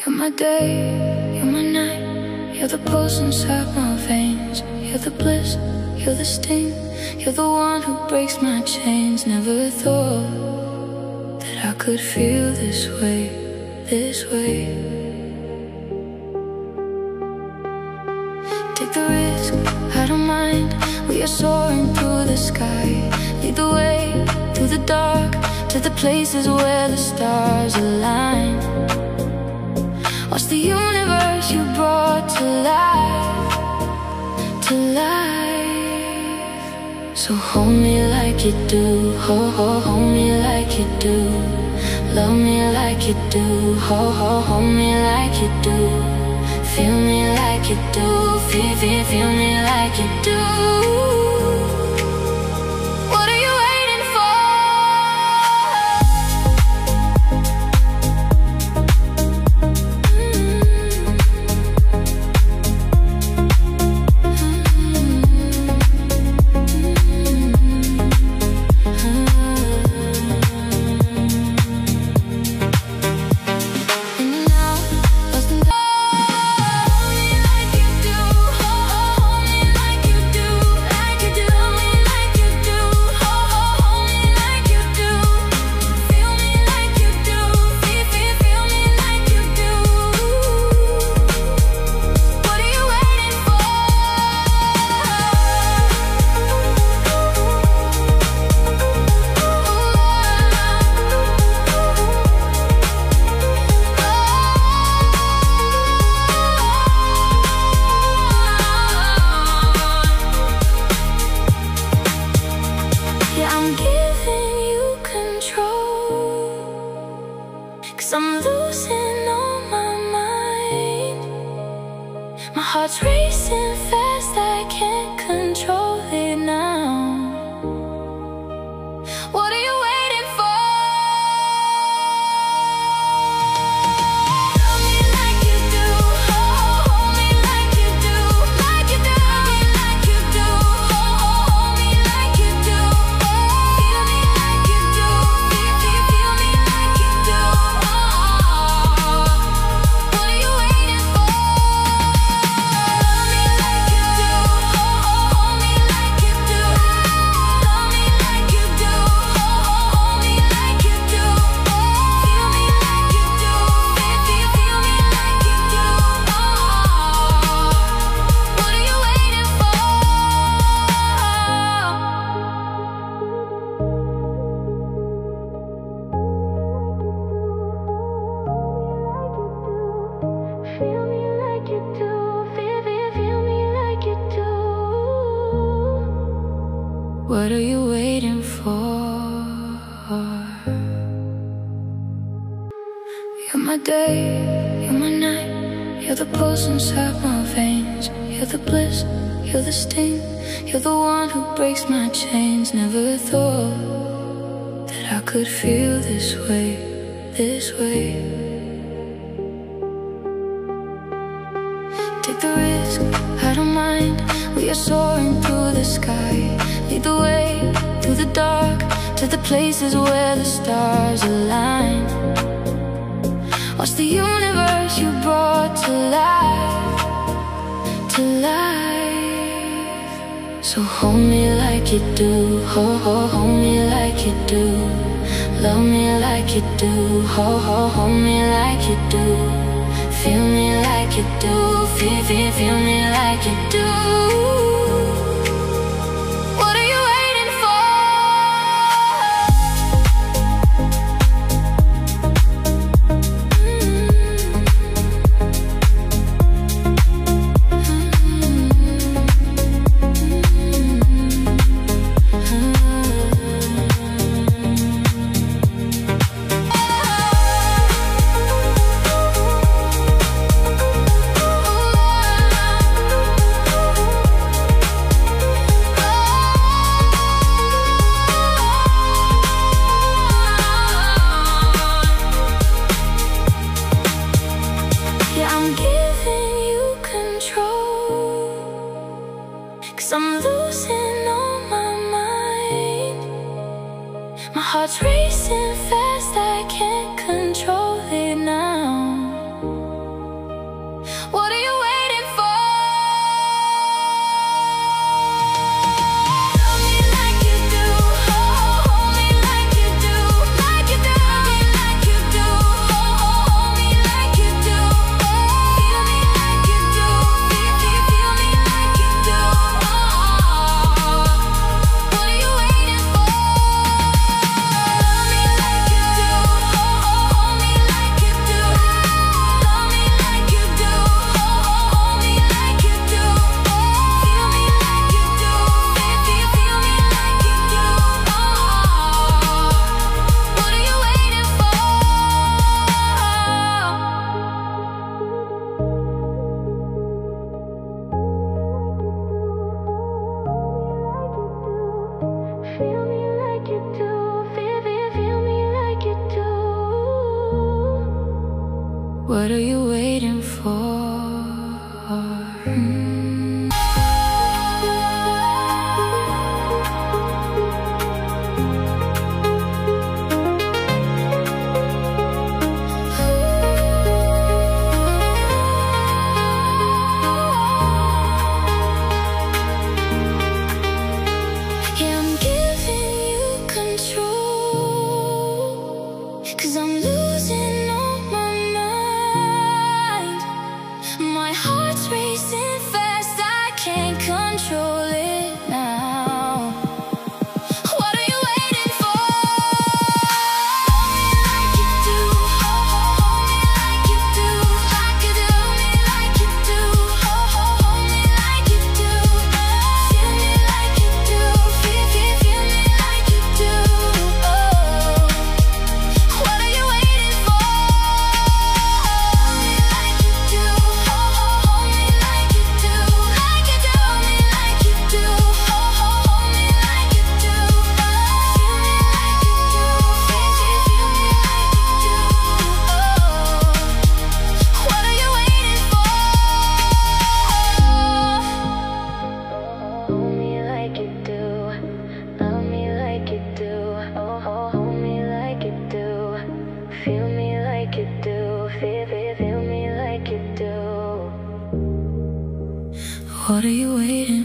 You're my day, you're my night. You're the pulse inside my veins. You're the bliss, you're the sting. You're the one who breaks my chains. Never thought that I could feel this way, this way. Take the risk, I don't mind. We are soaring through the sky. Lead the way through the dark to the places where the stars align. Watch the universe you brought to life, to life. So hold me like you do, hold me like you do. Love me like you do, hold me like you do. Feel me like you do, feel me like you do. What are you waiting for? I'm losing all my mind. My heart's racing fast, I can't control it now. What are you waiting for? Love me like you do, hold me like you do, like you do. Love me like you do, hold me like you do. Feel me like you do, feel me like you do. What are you waiting for? Love me like you do, hold me like you do. Love me like you do, hold me like you do. Feel me like you do, feel me like you do. What are you waiting for? Feel me like you do, feel me like you do. What are you waiting for? You're my day, you're my night. You're the pulse inside my veins. You're the bliss, you're the sting. You're the one who breaks my chains. Never thought that I could feel this way, this way. Take the risk, I don't mind. We are soaring through the sky. Lead the way through the dark to the places where the stars align. Watch the universe you brought to life, to life. So hold me like you do, hold me like you do. Love me like you do, hold me like you do. Feel me like you do, feel me like you do. What are you waiting for? I'm giving you control, 'cause I'm losing all my mind. My heart's racing fast, I can't control it now. What are you waiting for? Yeah, I'm giving you control, 'cause I'm losing all my mind. My heart's racing fast, I can't control it now. What are you waiting for? Hold me like you do, hold me like you do, like you do me like you do, hold me like you do, feel me like you do, feel me like you do. Oh, what are you waiting for? Hold me like you do, hold me like you do, like you do me like you do, hold me like you do, feel me like you do, feel me like you do. Oh, what are you waiting for? Hold me like you do, love me like you do, hold me like you do, feel me like you do, feel me like you do. What are you waiting